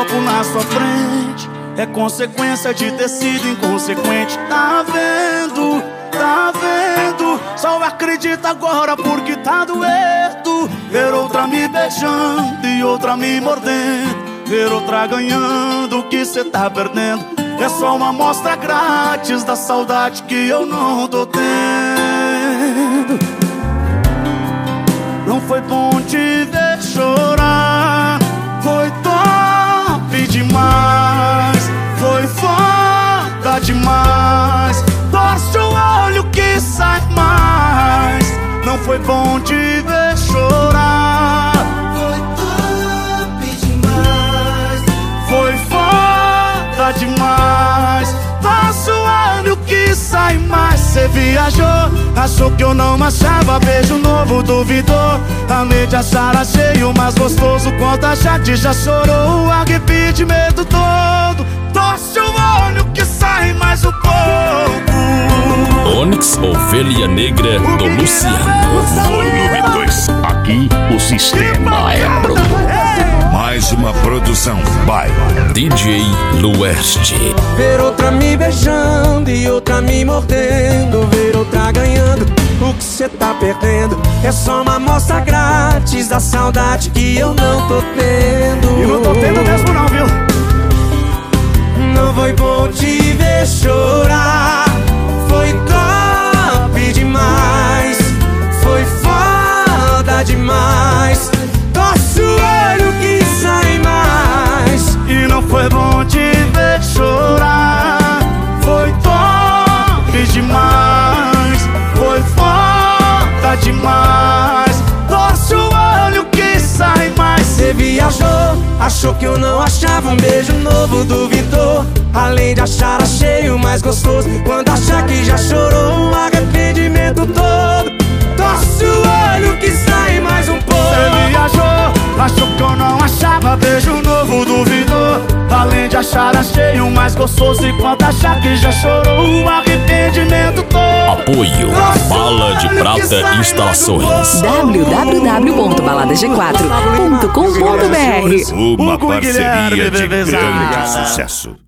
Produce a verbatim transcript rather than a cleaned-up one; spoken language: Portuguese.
copo na sua frente é consequência de ter sido inconsequente. Tá vendo, tá vendo? Só acredita agora porque tá doendo. Ver outra me beijando e outra me mordendo, ver outra ganhando o que cê tá perdendo. É só uma amostra grátis da saudade que eu não tô tendo. Não foi bom te ver chorar, foi top demais, foi foda demais. Torce o olho que sai mais. Não foi bom te ver chorar, foi top demais, foi foda demais. Torce o olho que sai mais. Cê viajou, achou que eu não achava. Beijo novo, duvidou. A mente achar achei o mais gostoso. Quanto a chate já chorou, o arrependimento todo. Torce o olho que sai mais um pouco. Onyx, Ovelha Negra do Luciano. Volume dois. Aqui o sistema é pronto. Mais uma produção by D J Lueste. Ver outra me beijando e outra me mordendo, ver outra ganhando o que cê tá perdendo. É só uma amostra grátis da saudade que eu não tô tendo. E não tô tendo mesmo não, viu? Não foi bom te ver chorar, foi top demais, foi foda demais. Torce o olho que sai mais. E não foi bom te ver chorar, foi top demais, foi foda demais. Torce o olho que sai mais. Cê viajou, achou que eu não achava. Um beijo novo, duvidou. Além de achar, achei o mais gostoso. Quando achar que já chorou, o arrependimento todo. Torce o olho que sai mais um pouco. Cê viajou, achou que eu não achava. Beijo novo, duvidou. Além de achar, achei o mais gostoso. E quando achar que já chorou, o arrependimento todo. Apoio Bala de Prata Instalações. w w w ponto balada g quatro ponto com ponto b r. uma parceria de grande sucesso.